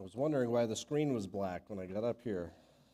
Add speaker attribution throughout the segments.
Speaker 1: was wondering why the screen was black when I got up here.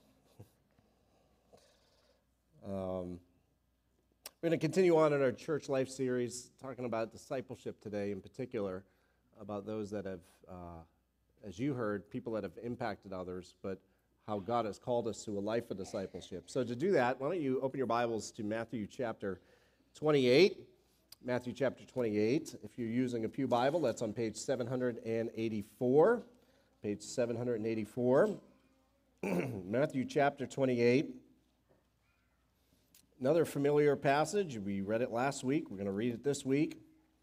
Speaker 1: We're going to continue on in our church life series, talking about discipleship today, in particular, about those that have, as you heard, people that have impacted others, but how God has called us to a life of discipleship. So to do that, why don't you open your Bibles to Matthew chapter 28. Matthew chapter 28. If you're using a Pew Bible, that's on page 784. Page 784. Matthew chapter 28. Another familiar passage. We read it last week. We're going to read it this week.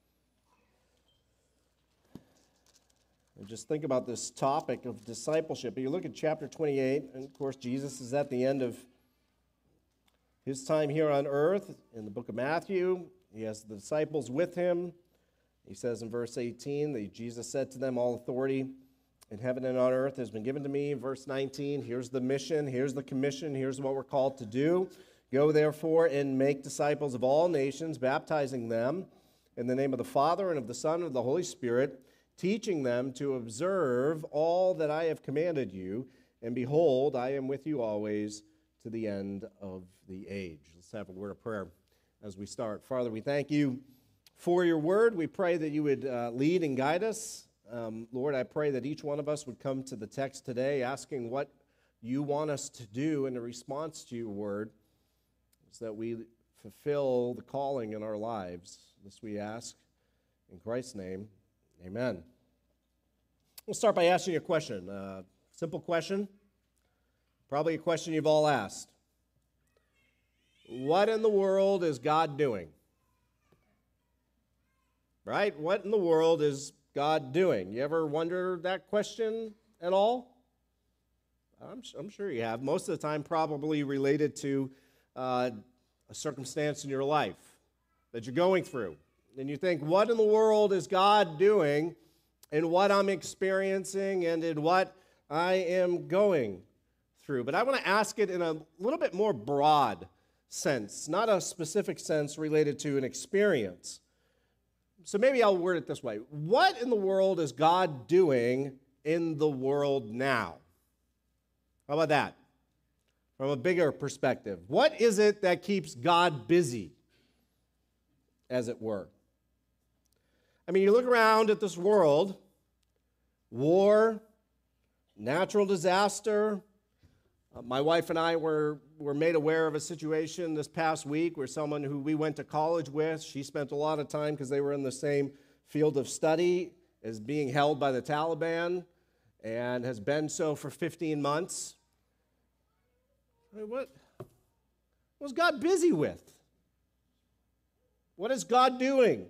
Speaker 1: And just think about this topic of discipleship. You look at chapter 28, and of course, Jesus is at the end of his time here on earth in the book of Matthew. He has the disciples with him. He says in verse 18 that Jesus said to them, "All authority in heaven and on earth has been given to me." Verse 19, here's the mission, here's the commission, here's what we're called to do. "Go therefore and make disciples of all nations, baptizing them in the name of the Father and of the Son and of the Holy Spirit, teaching them to observe all that I have commanded you. And behold, I am with you always to the end of the age." Let's have a word of prayer as we start. Father, we thank you for your word. We pray that you would lead and guide us. Lord, I pray that each one of us would come to the text today asking what you want us to do in response to your word, so that we fulfill the calling in our lives. This we ask in Christ's name. Amen. We'll start by asking you a question. Simple question. Probably a question you've all asked. What in the world is God doing? Right? What in the world is God doing? You ever wonder that question at all? I'm sure you have. Most of the time probably related to a circumstance in your life that you're going through. And you think, what in the world is God doing in what I'm experiencing and in what I am going through? But I want to ask it in a little bit more broad sense, not a specific sense related to an experience. So maybe I'll word it this way. What in the world is God doing in the world now? How about that? From a bigger perspective. What is it that keeps God busy, as it were? I mean, you look around at this world, war, natural disaster. My wife and I were made aware of a situation this past week where someone who we went to college with, she spent a lot of time because they were in the same field of study, is being held by the Taliban and has been so for 15 months. What was God busy with? What is God doing?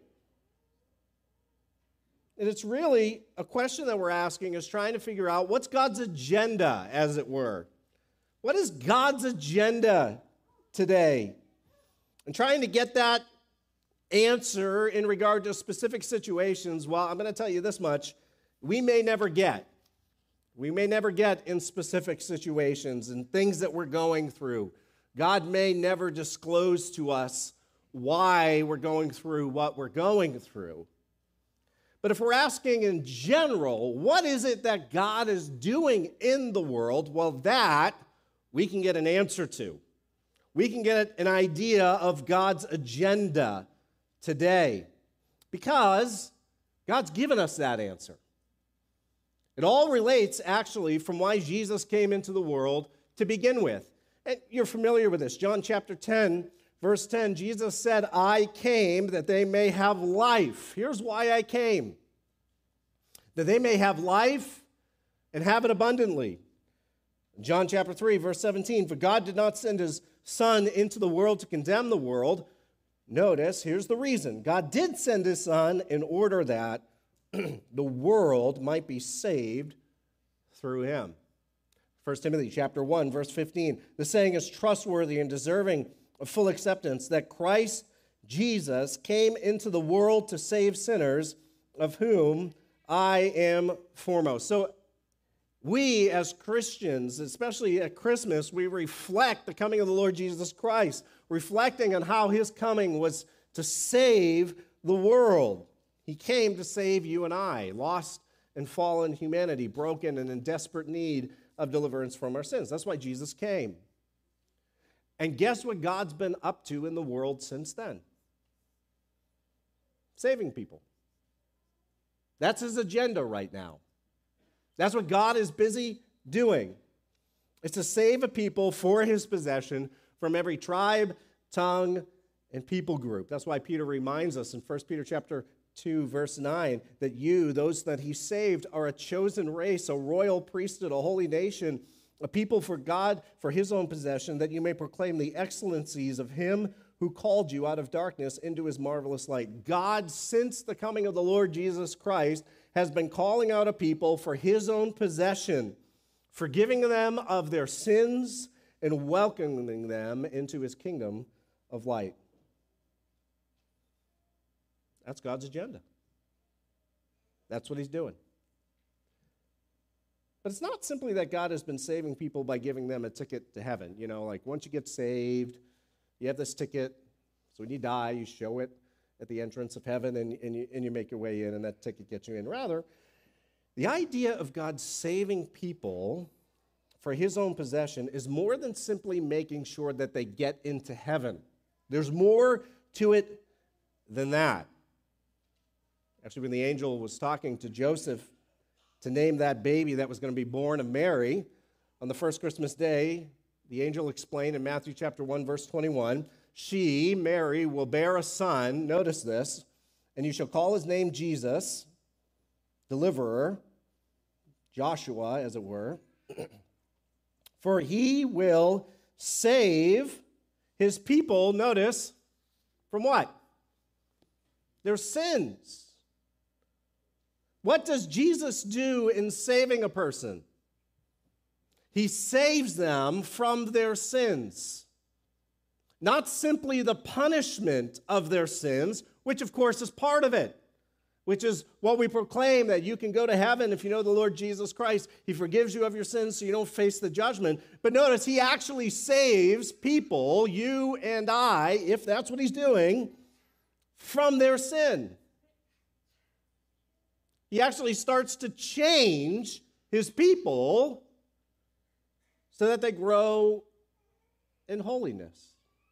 Speaker 1: And it's really a question that we're asking is trying to figure out what's God's agenda, as it were. What is God's agenda today? And trying to get that answer in regard to specific situations, well, I'm going to tell you this much, we may never get. We may never get in specific situations and things that we're going through. God may never disclose to us why we're going through what we're going through. But if we're asking in general, what is it that God is doing in the world? Well, that we can get an answer to. We can get an idea of God's agenda today because God's given us that answer. It all relates, actually, from why Jesus came into the world to begin with. And you're familiar with this. John chapter 10, verse 10, Jesus said, "I came that they may have life." Here's why I came. That they may have life and have it abundantly. John chapter 3, verse 17, "For God did not send his Son into the world to condemn the world." Notice, here's the reason. God did send his Son in order that the world might be saved through him. 1 Timothy chapter 1, verse 15. The saying is trustworthy and deserving of full acceptance, that Christ Jesus came into the world to save sinners, of whom I am foremost. So we as Christians, especially at Christmas, we reflect the coming of the Lord Jesus Christ, reflecting on how his coming was to save the world. He came to save you and I, lost and fallen humanity, broken and in desperate need of deliverance from our sins. That's why Jesus came. And guess what God's been up to in the world since then? Saving people. That's his agenda right now. That's what God is busy doing. It's to save a people for his possession from every tribe, tongue, and people group. That's why Peter reminds us in 1 Peter chapter 2, verse 9, that you, those that he saved, are a chosen race, a royal priesthood, a holy nation, a people for God, for his own possession, that you may proclaim the excellencies of him who called you out of darkness into his marvelous light. God, since the coming of the Lord Jesus Christ, has been calling out a people for his own possession, forgiving them of their sins and welcoming them into his kingdom of light. That's God's agenda. That's what he's doing. But it's not simply that God has been saving people by giving them a ticket to heaven. You know, like once you get saved, you have this ticket. So when you die, you show it at the entrance of heaven and you make your way in, and that ticket gets you in. Rather, the idea of God saving people for his own possession is more than simply making sure that they get into heaven. There's more to it than that. Actually, when the angel was talking to Joseph to name that baby that was going to be born of Mary on the first Christmas day, the angel explained in Matthew chapter 1, verse 21, she, Mary, will bear a son, notice this, and you shall call his name Jesus, deliverer, Joshua, as it were, for he will save his people, notice, from what? Their sins. What does Jesus do in saving a person? He saves them from their sins. Not simply the punishment of their sins, which of course is part of it, which is what we proclaim, that you can go to heaven if you know the Lord Jesus Christ. He forgives you of your sins so you don't face the judgment. But notice, he actually saves people, you and I, if that's what he's doing, from their sin. He actually starts to change his people so that they grow in holiness.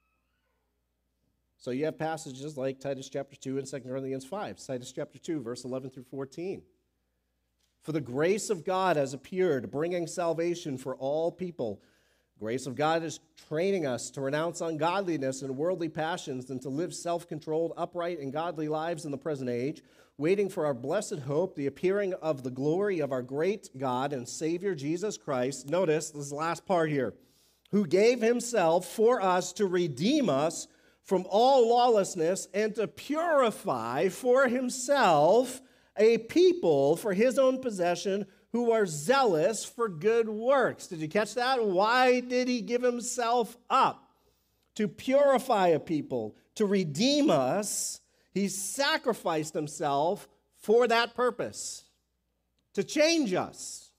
Speaker 1: So you have passages like Titus chapter 2 and 2 Corinthians 5. Titus chapter 2, verse 11 through 14. For the grace of God has appeared, bringing salvation for all people. Grace of God is training us to renounce ungodliness and worldly passions and to live self-controlled, upright, and godly lives in the present age, waiting for our blessed hope, the appearing of the glory of our great God and Savior Jesus Christ. Notice this last part here. Who gave himself for us to redeem us from all lawlessness and to purify for himself a people for his own possession who are zealous for good works. Did you catch that? Why did he give himself up? To purify a people, to redeem us. He sacrificed himself for that purpose, to change us.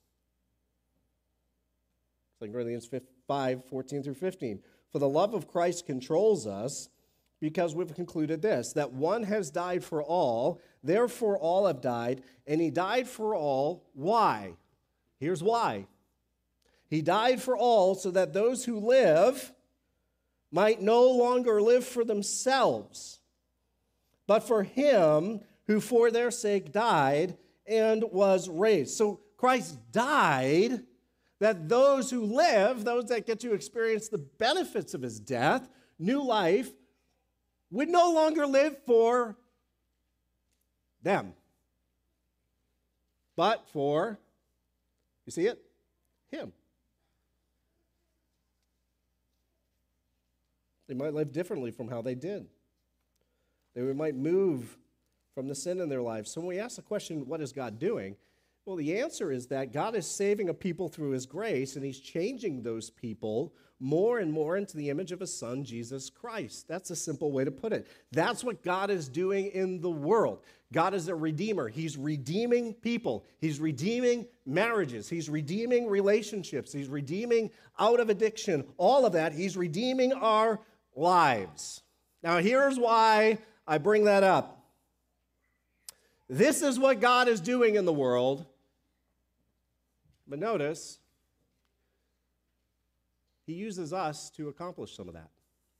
Speaker 1: 2 Corinthians 5, 14 through 15. For the love of Christ controls us, because we've concluded this, that one has died for all, therefore all have died, and he died for all. Why? Here's why. He died for all so that those who live might no longer live for themselves, but for him who for their sake died and was raised. So Christ died that those who live, those that get to experience the benefits of his death, new life, would no longer live for them, but for, you see it? Him. They might live differently from how they did. They might move from the sin in their lives. So when we ask the question, what is God doing? Well, the answer is that God is saving a people through his grace, and he's changing those people more and more into the image of his son, Jesus Christ. That's a simple way to put it. That's what God is doing in the world. God is a redeemer. He's redeeming people. He's redeeming marriages. He's redeeming relationships. He's redeeming out of addiction. All of that. He's redeeming our lives. Now, here's why I bring that up. This is what God is doing in the world. But notice, he uses us to accomplish some of that.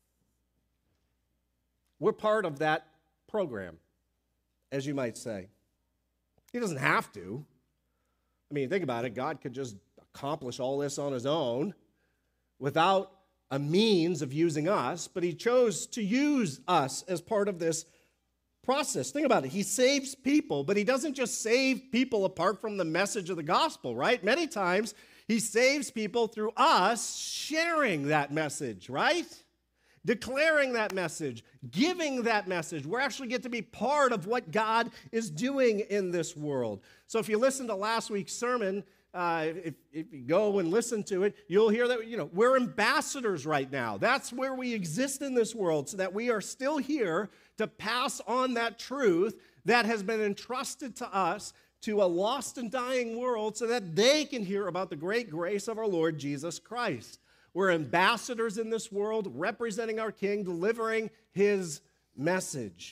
Speaker 1: We're part of that program, as you might say. He doesn't have to. I mean, think about it. God could just accomplish all this on his own without a means of using us, but he chose to use us as part of this process. Think about it. He saves people, but he doesn't just save people apart from the message of the gospel, right? Many times he saves people through us sharing that message, right? Declaring that message, giving that message. We actually get to be part of what God is doing in this world. So if you listen to last week's sermon, if you go and listen to it, you'll hear that, we're ambassadors right now. That's where we exist in this world, so that we are still here to pass on that truth that has been entrusted to us to a lost and dying world, so that they can hear about the great grace of our Lord Jesus Christ. We're ambassadors in this world, representing our King, delivering his message.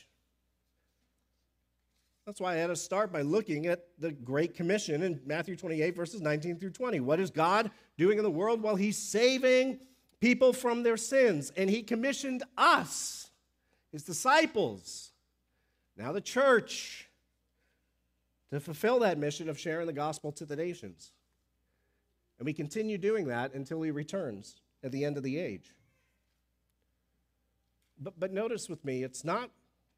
Speaker 1: That's why I had to start by looking at the Great Commission in Matthew 28, verses 19 through 20. What is God doing in the world? Well, he's saving people from their sins, and he commissioned us, his disciples, now the church, to fulfill that mission of sharing the gospel to the nations. And we continue doing that until he returns at the end of the age. But notice with me, it's not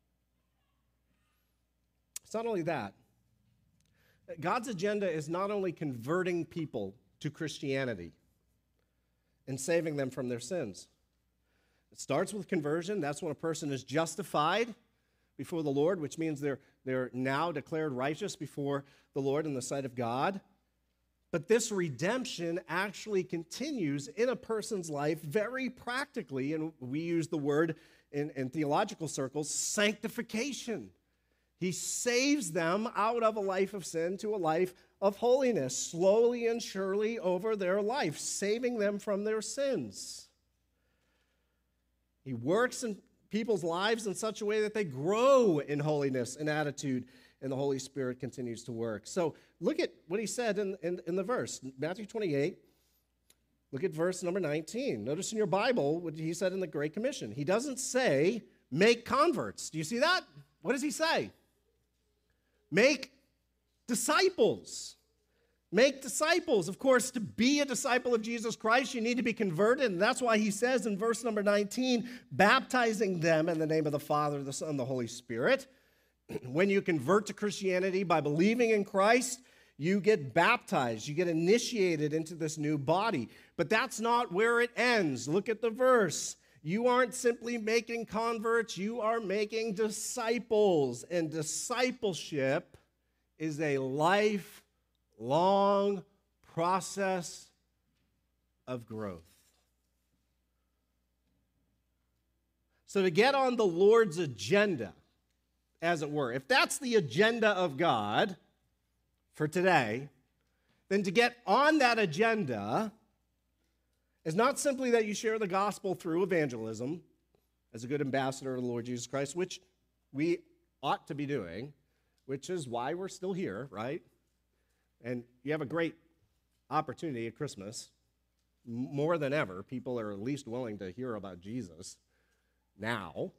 Speaker 1: only that. God's agenda is not only converting people to Christianity and saving them from their sins. It starts with conversion. That's when a person is justified before the Lord, which means they're now declared righteous before the Lord in the sight of God. But this redemption actually continues in a person's life very practically, and we use the word in theological circles, sanctification. He saves them out of a life of sin to a life of holiness, slowly and surely over their life, saving them from their sins. He works in people's lives in such a way that they grow in holiness and attitude, and the Holy Spirit continues to work. So look at what he said in the verse, Matthew 28. Look at verse number 19. Notice in your Bible what he said in the Great Commission. He doesn't say, make converts. Do you see that? What does he say? Make disciples. Make disciples. Of course, to be a disciple of Jesus Christ, you need to be converted. And that's why he says in verse number 19, baptizing them in the name of the Father, the Son, and the Holy Spirit. When you convert to Christianity by believing in Christ, you get baptized. You get initiated into this new body. But that's not where it ends. Look at the verse. You aren't simply making converts, you are making disciples. And discipleship is a lifelong process of growth. So to get on the Lord's agenda, as it were, if that's the agenda of God for today, then to get on that agenda is not simply that you share the gospel through evangelism as a good ambassador of the Lord Jesus Christ, which we ought to be doing, which is why we're still here, right? And you have a great opportunity at Christmas. More than ever, people are at least willing to hear about Jesus now.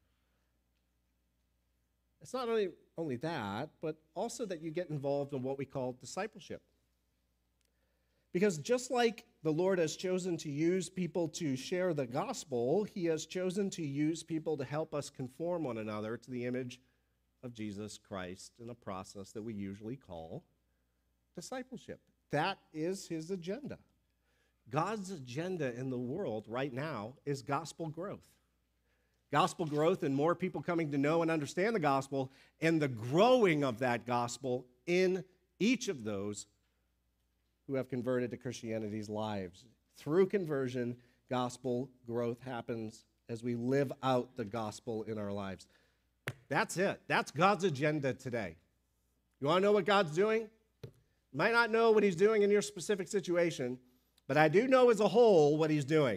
Speaker 1: It's not only that, but also that you get involved in what we call discipleship. Because just like the Lord has chosen to use people to share the gospel, he has chosen to use people to help us conform one another to the image of Jesus Christ in a process that we usually call discipleship. That is his agenda. God's agenda in the world right now is gospel growth. Gospel growth and more people coming to know and understand the gospel, and the growing of that gospel in each of those who have converted to Christianity's lives. Through conversion, gospel growth happens as we live out the gospel in our lives. That's it. That's God's agenda today. You want to know what God's doing? You might not know what he's doing in your specific situation, but I do know as a whole what he's doing.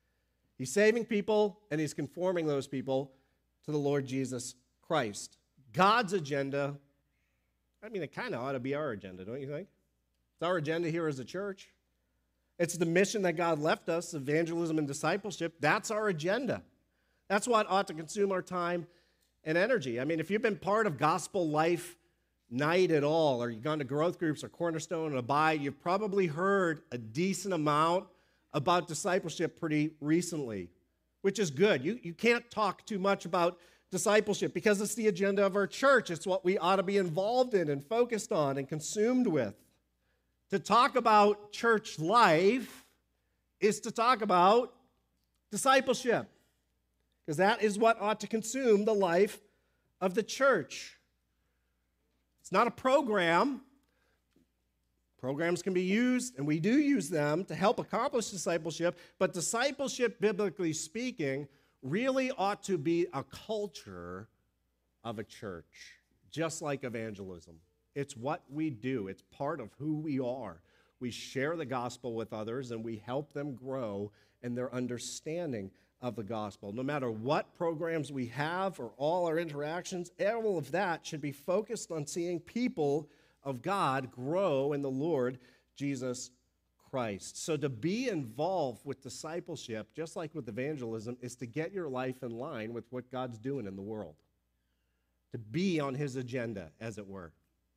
Speaker 1: He's saving people, and he's conforming those people to the Lord Jesus Christ. God's agenda, I mean, it kind of ought to be our agenda, don't you think? It's our agenda here as a church. It's the mission that God left us, evangelism and discipleship. That's our agenda. That's what ought to consume our time and energy. I mean, if you've been part of Gospel Life Night at all, or you've gone to growth groups or Cornerstone and Abide, you've probably heard a decent amount about discipleship pretty recently, which is good. You can't talk too much about discipleship because it's the agenda of our church. It's what we ought to be involved in and focused on and consumed with. To talk about church life is to talk about discipleship, because that is what ought to consume the life of the church. It's not a program. Programs can be used, and we do use them to help accomplish discipleship, but discipleship, biblically speaking, really ought to be a culture of a church, just like evangelism. It's what we do. It's part of who we are. We share the gospel with others, and we help them grow in their understanding of the gospel. No matter what programs we have or all our interactions, all of that should be focused on seeing people of God grow in the Lord Jesus Christ. So to be involved with discipleship, just like with evangelism, is to get your life in line with what God's doing in the world. To be on his agenda, as it were.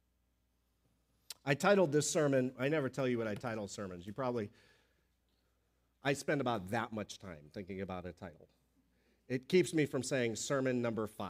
Speaker 1: I titled this sermon, I never tell you what I title sermons. I spend about that much time thinking about a title. It keeps me from saying sermon number 5.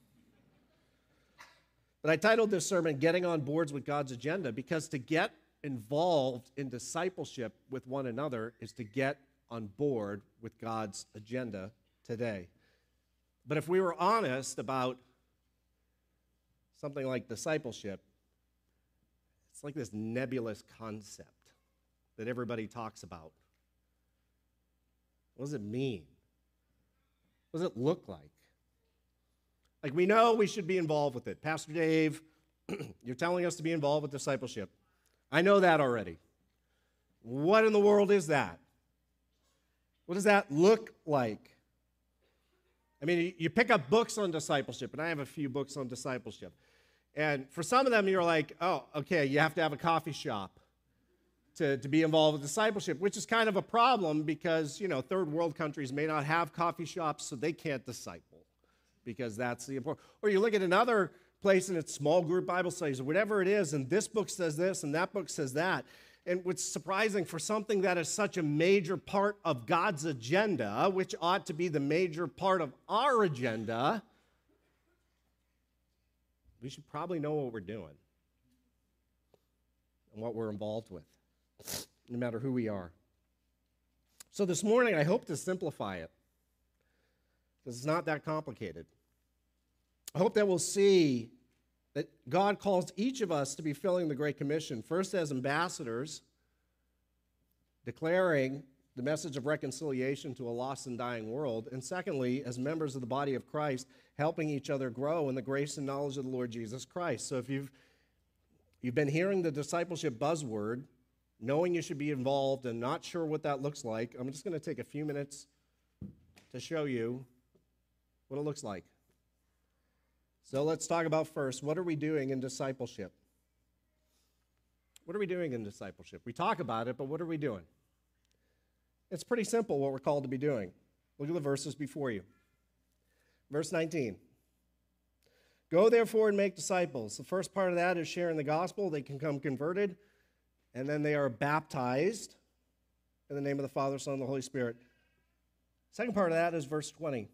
Speaker 1: But I titled this sermon, Getting on Boards with God's Agenda, because to get involved in discipleship with one another is to get on board with God's agenda today. But if we were honest about something like discipleship, it's like this nebulous concept that everybody talks about. What does it mean? What does it look like? Like, we know we should be involved with it. Pastor Dave, you're telling us to be involved with discipleship. I know that already. What in the world is that? What does that look like? I mean, you pick up books on discipleship, and I have a few books on discipleship. And for some of them, you're like, oh, okay, you have to have a coffee shop to be involved with discipleship, which is kind of a problem because, third world countries may not have coffee shops, so they can't disciple because that's the important. Or you look at another place and it's small group Bible studies or whatever it is, and this book says this and that book says that. And what's surprising for something that is such a major part of God's agenda, which ought to be the major part of our agenda, we should probably know what we're doing and what we're involved with, no matter who we are. So this morning, I hope to simplify it, because it's not that complicated. I hope that we'll see that God calls each of us to be filling the Great Commission, first as ambassadors, declaring the message of reconciliation to a lost and dying world, and secondly, as members of the body of Christ, helping each other grow in the grace and knowledge of the Lord Jesus Christ. So if you've been hearing the discipleship buzzword, knowing you should be involved and not sure what that looks like, I'm just going to take a few minutes to show you what it looks like. So let's talk about first, what are we doing in discipleship? What are we doing in discipleship? We talk about it, but what are we doing? It's pretty simple what we're called to be doing. Look at the verses before you. Verse 19. Go therefore and make disciples. The first part of that is sharing the gospel. They can come converted, and then they are baptized in the name of the Father, Son, and the Holy Spirit. Second part of that is verse 20.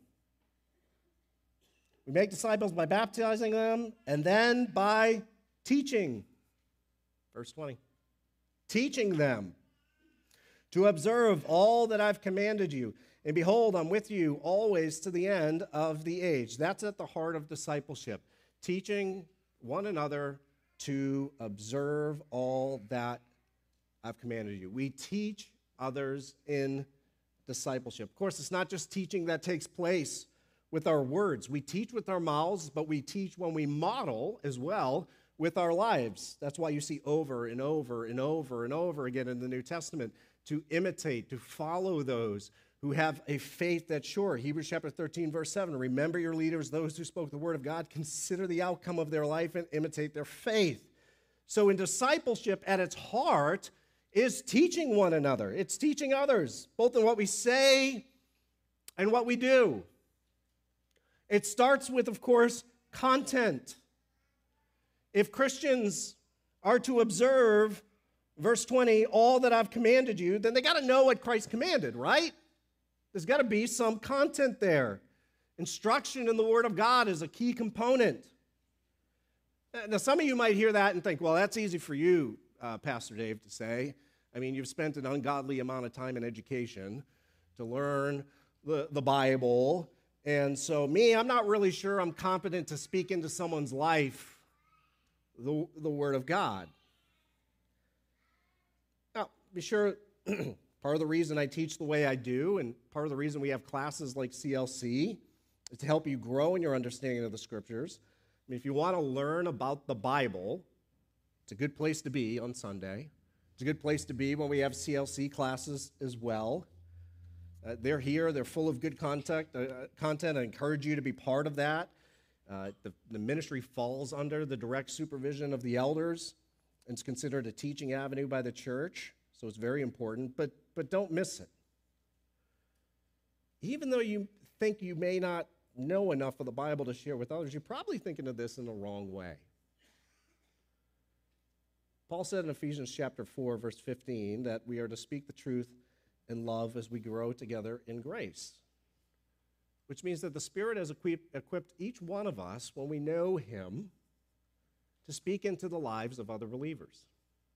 Speaker 1: We make disciples by baptizing them, and then by teaching. Verse 20. Teaching them to observe all that I've commanded you. And behold, I'm with you always to the end of the age. That's at the heart of discipleship. Teaching one another to observe all that I've commanded you. We teach others in discipleship. Of course, it's not just teaching that takes place with our words. We teach with our mouths, but we teach when we model as well with our lives. That's why you see over and over and over and over again in the New Testament to imitate, to follow those who have a faith that's sure. Hebrews chapter 13, verse 7, remember your leaders, those who spoke the word of God, consider the outcome of their life and imitate their faith. So in discipleship, at its heart, is teaching one another. It's teaching others, both in what we say and what we do. It starts with, of course, content. If Christians are to observe, verse 20, all that I've commanded you, then they got to know what Christ commanded, right? There's got to be some content there. Instruction in the Word of God is a key component. Now, some of you might hear that and think, well, that's easy for you, Pastor Dave, to say. I mean, you've spent an ungodly amount of time in education to learn the Bible. And so I'm not really sure I'm competent to speak into someone's life the Word of God. Now, be sure, part of the reason I teach the way I do, and part of the reason we have classes like CLC, is to help you grow in your understanding of the Scriptures. I mean, if you want to learn about the Bible, it's a good place to be on Sunday. It's a good place to be when we have CLC classes as well. They're here. They're full of good content. I encourage you to be part of that. The ministry falls under the direct supervision of the elders. It's considered a teaching avenue by the church, so it's very important, but don't miss it. Even though you think you may not know enough of the Bible to share with others, you're probably thinking of this in the wrong way. Paul said in Ephesians chapter 4, verse 15, that we are to speak the truth in love as we grow together in grace, which means that the Spirit has equipped each one of us, when we know Him, to speak into the lives of other believers.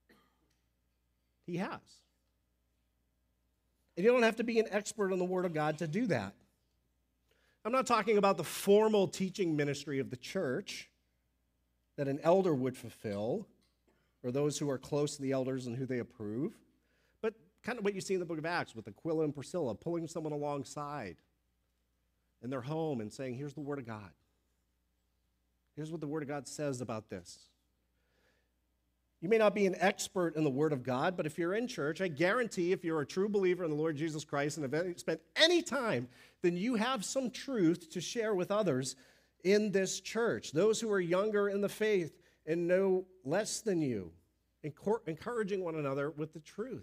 Speaker 1: He has. And you don't have to be an expert in the Word of God to do that. I'm not talking about the formal teaching ministry of the church that an elder would fulfill, or those who are close to the elders and who they approve, but kind of what you see in the book of Acts with Aquila and Priscilla, pulling someone alongside in their home and saying, here's the Word of God. Here's what the Word of God says about this. You may not be an expert in the Word of God, but if you're in church, I guarantee if you're a true believer in the Lord Jesus Christ and have spent any time, then you have some truth to share with others in this church. Those who are younger in the faith and know less than you, encouraging one another with the truth.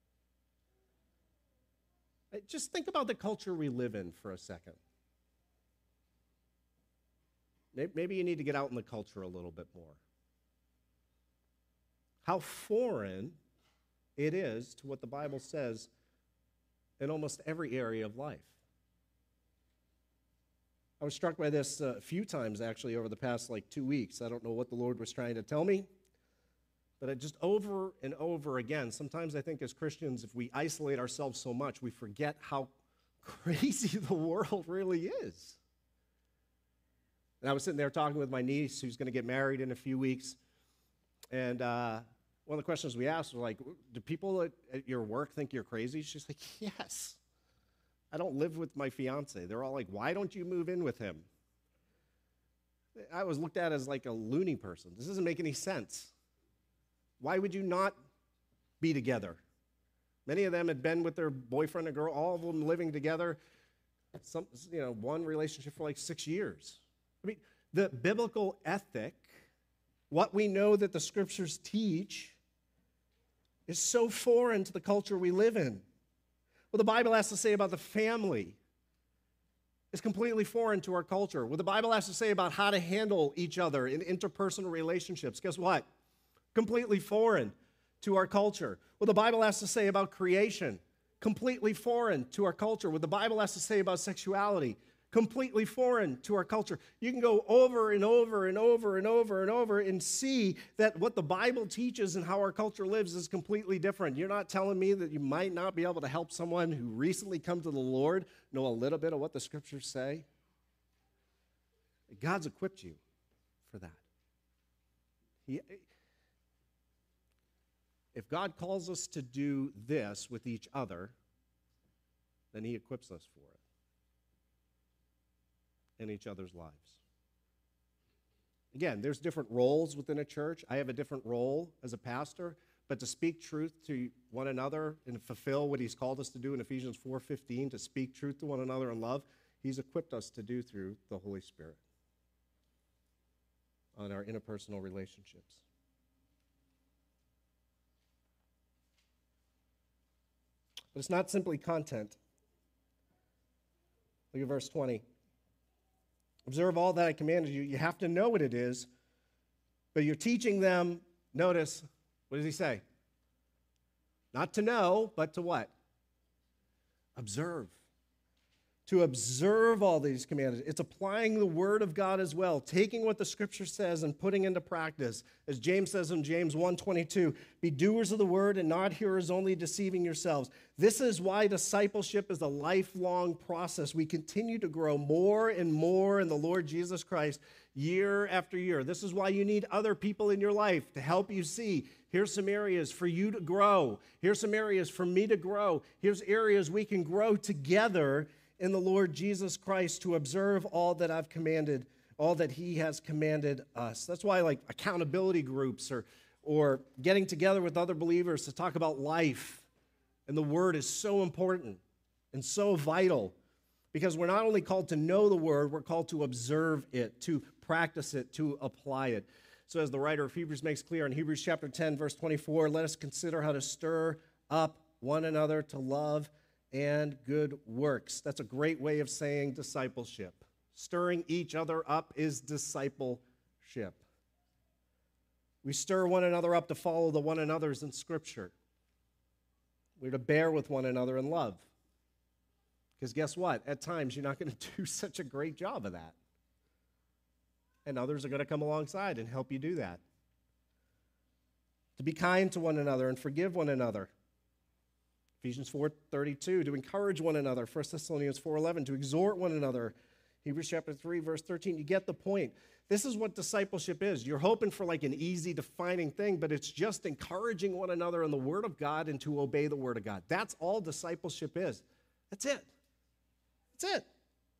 Speaker 1: Just think about the culture we live in for a second. Maybe you need to get out in the culture a little bit more. How foreign it is to what the Bible says in almost every area of life. I was struck by this a few times, actually, over the past 2 weeks. I don't know what the Lord was trying to tell me, but it just over and over again, sometimes I think as Christians, if we isolate ourselves so much, we forget how crazy the world really is. And I was sitting there talking with my niece, who's going to get married in a few weeks, and one of the questions we asked was like, do people at your work think you're crazy? She's like, yes. I don't live with my fiance. They're all like, why don't you move in with him? I was looked at as like a loony person. This doesn't make any sense. Why would you not be together? Many of them had been with their boyfriend and girl, all of them living together, one relationship for 6 years. I mean, the biblical ethic, what we know that the Scriptures teach, is so foreign to the culture we live in. What the Bible has to say about the family is completely foreign to our culture. What the Bible has to say about how to handle each other in interpersonal relationships, guess what? Completely foreign to our culture. What the Bible has to say about creation, completely foreign to our culture. What the Bible has to say about sexuality, completely foreign to our culture. You can go over and over and over and over and over and see that what the Bible teaches and how our culture lives is completely different. You're not telling me that you might not be able to help someone who recently come to the Lord know a little bit of what the Scriptures say? God's equipped you for that. If God calls us to do this with each other, then He equips us for it in each other's lives. Again, there's different roles within a church. I have a different role as a pastor, but to speak truth to one another and fulfill what he's called us to do in Ephesians 4:15, to speak truth to one another in love, he's equipped us to do through the Holy Spirit on our interpersonal relationships. But it's not simply content. Look at verse 20. Observe all that I commanded you. You have to know what it is, but you're teaching them, notice, what does he say? Not to know, but to what? Observe. To observe all these commandments. It's applying the word of God as well, taking what the scripture says and putting into practice. As James says in James 1:22, be doers of the word and not hearers only, deceiving yourselves. This is why discipleship is a lifelong process. We continue to grow more and more in the Lord Jesus Christ year after year. This is why you need other people in your life to help you see, here's some areas for you to grow. Here's some areas for me to grow. Here's areas we can grow together in the Lord Jesus Christ to observe all that I've commanded, all that he has commanded us. That's why like accountability groups or getting together with other believers to talk about life and the word is so important and so vital because we're not only called to know the word, we're called to observe it, to practice it, to apply it. So as the writer of Hebrews makes clear in Hebrews chapter 10, verse 24, let us consider how to stir up one another to love and good works. That's a great way of saying discipleship. Stirring each other up is discipleship. We stir one another up to follow the one another's in Scripture. We're to bear with one another in love. Because guess what? At times, you're not going to do such a great job of that. And others are going to come alongside and help you do that. To be kind to one another and forgive one another. Ephesians 4:32, to encourage one another. 1 Thessalonians 4:11, to exhort one another. Hebrews chapter 3, verse 13, you get the point. This is what discipleship is. You're hoping for like an easy defining thing, but it's just encouraging one another in the Word of God and to obey the Word of God. That's all discipleship is. That's it. That's it.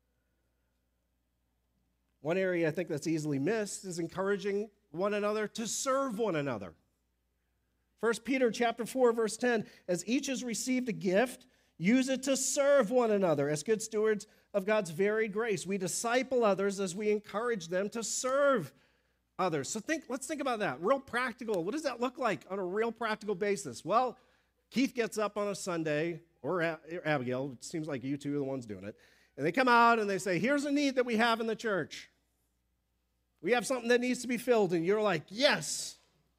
Speaker 1: One area I think that's easily missed is encouraging one another to serve one another. 1 Peter chapter 4, verse 10, as each has received a gift, use it to serve one another as good stewards of God's varied grace. We disciple others as we encourage them to serve others. So let's think about that. Real practical. What does that look like on a real practical basis? Well, Keith gets up on a Sunday, or Abigail, it seems like you two are the ones doing it, and they come out and they say, here's a need that we have in the church. We have something that needs to be filled, and you're like, yes.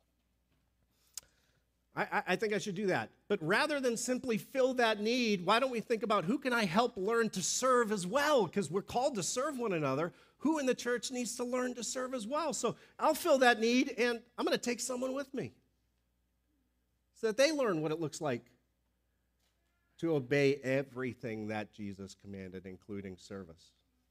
Speaker 1: I think I should do that. But rather than simply fill that need, why don't we think about who can I help learn to serve as well? Because we're called to serve one another. Who in the church needs to learn to serve as well? So I'll fill that need, and I'm going to take someone with me so that they learn what it looks like to obey everything that Jesus commanded, including service.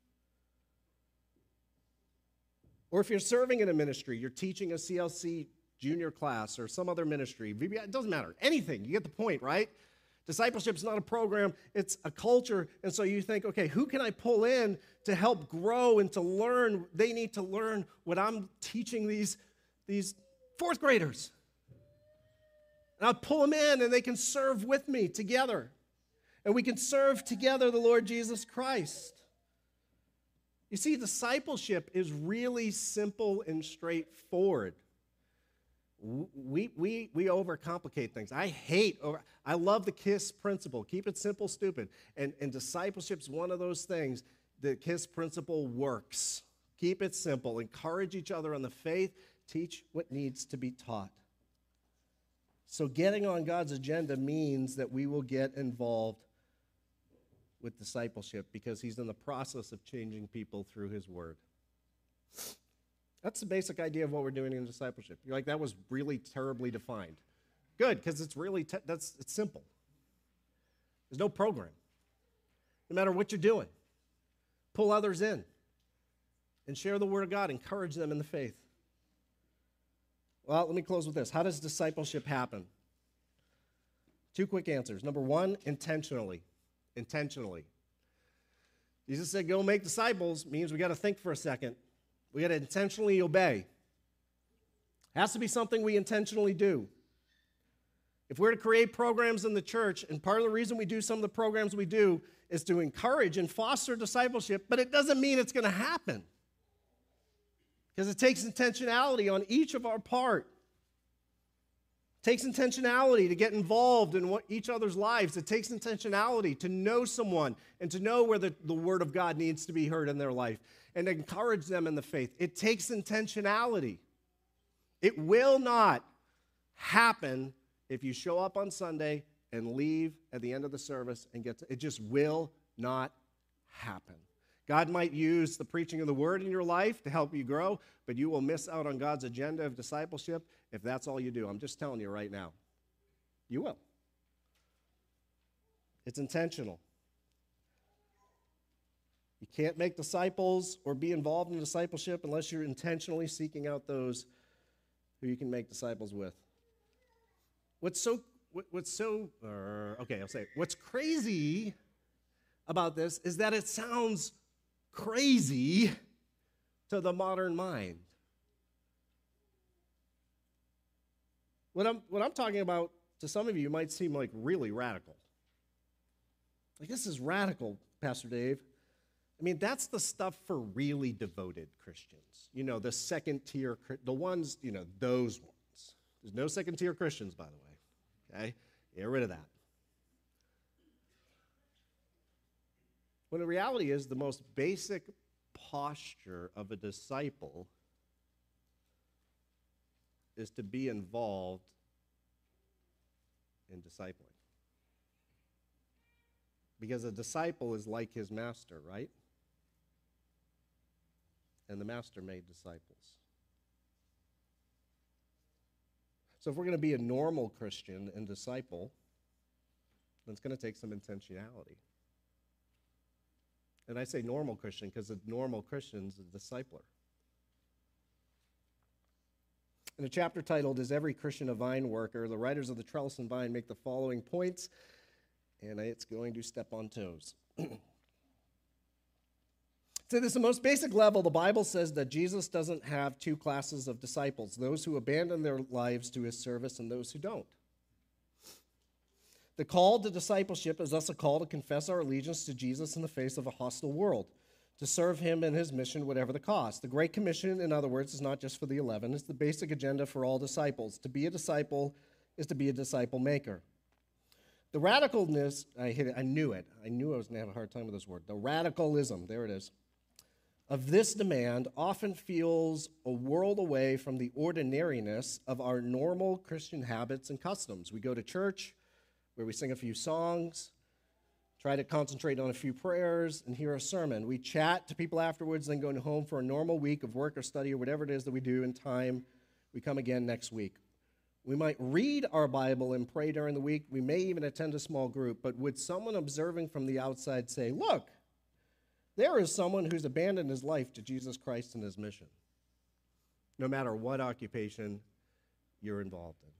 Speaker 1: Or if you're serving in a ministry, you're teaching a CLC junior class or some other ministry, it doesn't matter, anything, you get the point, right? Discipleship is not a program, it's a culture, and so you think, okay, who can I pull in to help grow and to learn? They need to learn what I'm teaching these fourth graders. And I'll pull them in and they can serve with me together. And we can serve together the Lord Jesus Christ. You see, discipleship is really simple and straightforward. We overcomplicate things. I love the KISS principle. Keep it simple, stupid. And discipleship's one of those things. The KISS principle works. Keep it simple. Encourage each other in the faith. Teach what needs to be taught. So getting on God's agenda means that we will get involved with discipleship because he's in the process of changing people through his word. That's the basic idea of what we're doing in discipleship. You're like, that was really terribly defined. Good, because it's really, it's simple. There's no program. No matter what you're doing, pull others in and share the word of God. Encourage them in the faith. Well, let me close with this. How does discipleship happen? Two quick answers. Number one, intentionally. Intentionally. Jesus said, go make disciples, means we got to think for a second. We got to intentionally obey. It has to be something we intentionally do. If we're to create programs in the church, and part of the reason we do some of the programs we do is to encourage and foster discipleship, but it doesn't mean it's going to happen. Because it takes intentionality on each of our part. It takes intentionality to get involved in each other's lives. It takes intentionality to know someone and to know where the Word of God needs to be heard in their life and to encourage them in the faith. It takes intentionality. It will not happen if you show up on Sunday and leave at the end of the service and it just will not happen. God might use the preaching of the word in your life to help you grow, but you will miss out on God's agenda of discipleship if that's all you do. I'm just telling you right now. You will. It's intentional. You can't make disciples or be involved in discipleship unless you're intentionally seeking out those who you can make disciples with. What's crazy about this is that it sounds crazy to the modern mind. What I'm talking about to some of you might seem like really radical. Like, this is radical, Pastor Dave. I mean, that's the stuff for really devoted Christians. You know, the second tier, the ones, you know, those ones. There's no second tier Christians, by the way. Okay? Get rid of that. When the reality is, the most basic posture of a disciple is to be involved in discipling. Because a disciple is like his master, right? And the master made disciples. So if we're going to be a normal Christian and disciple, then it's going to take some intentionality. And I say normal Christian because a normal Christian is a discipler. In a chapter titled, Is Every Christian a Vine Worker?, the writers of the Trellis and Vine make the following points, and it's going to step on toes. So this is the most basic level. The Bible says that Jesus doesn't have two classes of disciples, those who abandon their lives to his service and those who don't. The call to discipleship is thus a call to confess our allegiance to Jesus in the face of a hostile world, to serve him and his mission whatever the cost. The Great Commission, in other words, is not just for the 11. It's the basic agenda for all disciples. To be a disciple is to be a disciple maker. The radicalness, I knew it. I knew I was going to have a hard time with this word. The radicalism, there it is, of this demand often feels a world away from the ordinariness of our normal Christian habits and customs. We go to church where we sing a few songs, try to concentrate on a few prayers, and hear a sermon. We chat to people afterwards, then go home for a normal week of work or study or whatever it is that we do in time. We come again next week. We might read our Bible and pray during the week. We may even attend a small group, but would someone observing from the outside say, look, there is someone who's abandoned his life to Jesus Christ and his mission, no matter what occupation you're involved in?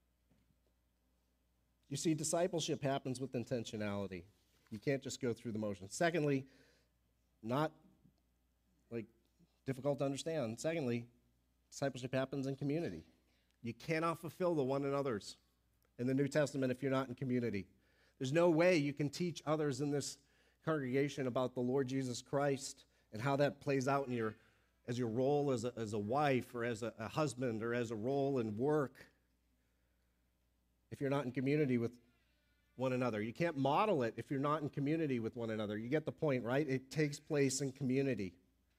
Speaker 1: You see, discipleship happens with intentionality. You can't just go through the motions. Secondly, not like difficult to understand. Secondly, discipleship happens in community. You cannot fulfill the one another's in the New Testament if you're not in community. There's no way you can teach others in this congregation about the Lord Jesus Christ and how that plays out in your role as a wife or as a husband or as a role in work if you're not in community with one another. You can't model it if you're not in community with one another. You get the point, right? It takes place in community.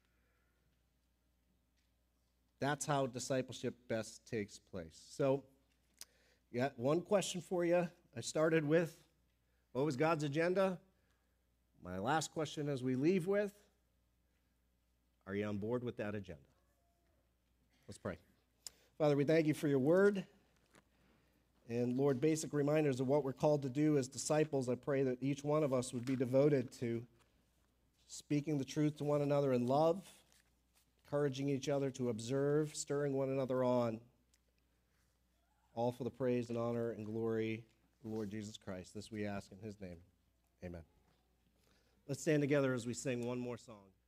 Speaker 1: That's how discipleship best takes place. So, one question for you. I started with, what was God's agenda? My last question as we leave with, are you on board with that agenda? Let's pray. Father, we thank you for your word. And Lord, basic reminders of what we're called to do as disciples. I pray that each one of us would be devoted to speaking the truth to one another in love, encouraging each other to observe, stirring one another on, all for the praise and honor and glory of the Lord Jesus Christ. This we ask in his name. Amen. Let's stand together as we sing one more song.